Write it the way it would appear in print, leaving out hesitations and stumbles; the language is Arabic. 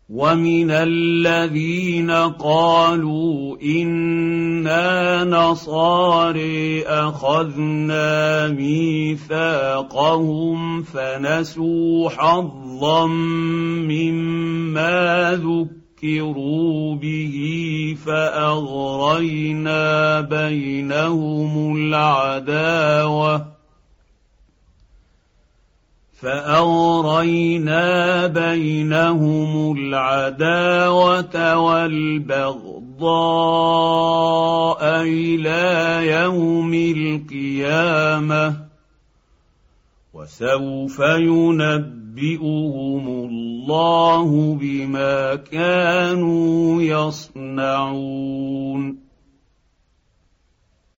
ومن الذين قالوا إنا نصارى أخذنا ميثاقهم فنسوا حظا مما ذكروا به فأغرينا بينهم العداوة والبغضاء إلى يوم القيامة وسوف ينبئهم الله بما كانوا يصنعون.